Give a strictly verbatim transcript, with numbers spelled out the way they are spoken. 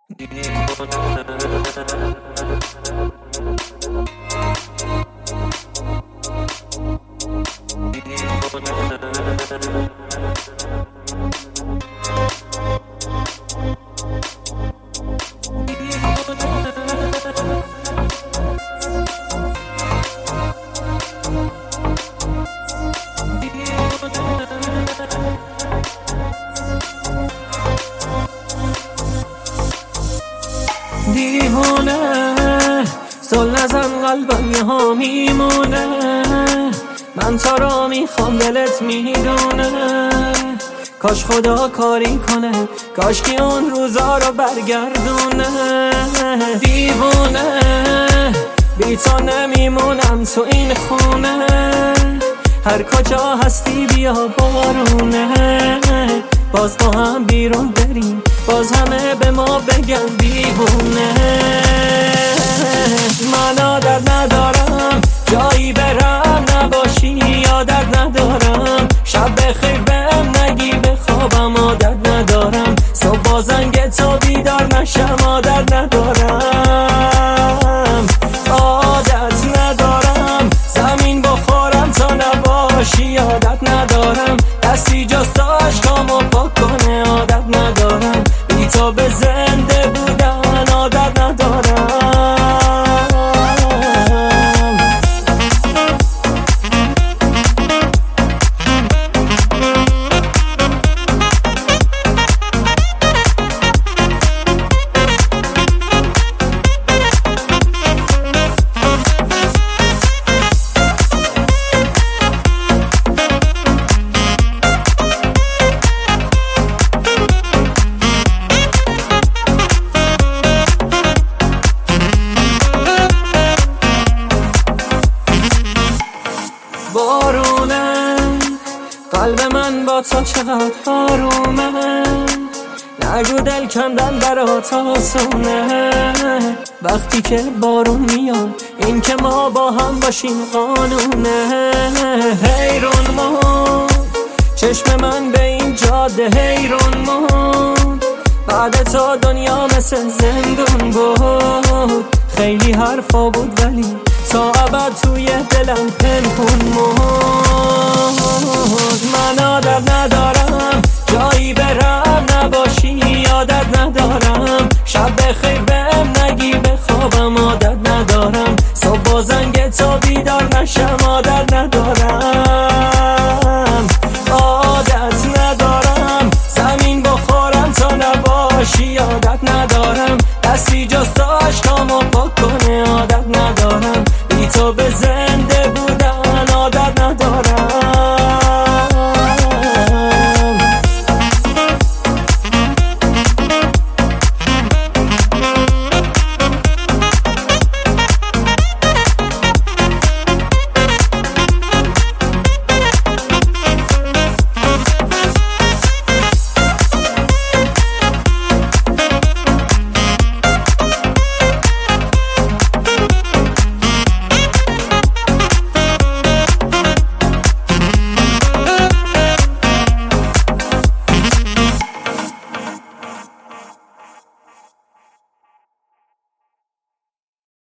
دیوونه سل نزن، قلبم یه ها میمونه. من تا را میخوام، دلت میدونه. کاش خدا کاری کنه، کاش که اون روزا رو برگردونه. دیوونه بی تو نمیمونم تو این خونه. هر کجا هستی بیا بارونه. باز با هم بیرون بریم، باز همه به ما بگن دیوونه. من عادت ندارم جایی برم نباشی، یادت ندارم شب بخیر بهم نگی بخوابم. عادت ندارم صبح با زنگ تو بیدار نشم. عادت ندارم عادت ندارم زمین بخورم تا نباشی. عادت ندارم دستی جست عشقامو پاک کنه. عادت ندارم بی تو به زنده بودن. عادت ندارم. بارونه قلب من با تو چقدر آرومه. نگو دل کندن برات آسونه. وقتی که بارون میاد این که ما با هم باشیم قانونه. حیرون موند چشم من به این جاده، حیرون موند. بعد تو دنیا مثل زندون بود. خیلی حرفا بود ولی تا ابد توی دلم پنهون موند. من عادت ندارم جایی برم نباشی، یادت ندارم شب بخیر بهم نگی بخوابم. عادت ندارم صبح با زنگ تو بیدار نشم. عادت ندارم عادت ندارم زمین بخورم تا نباشی. عادت ندارم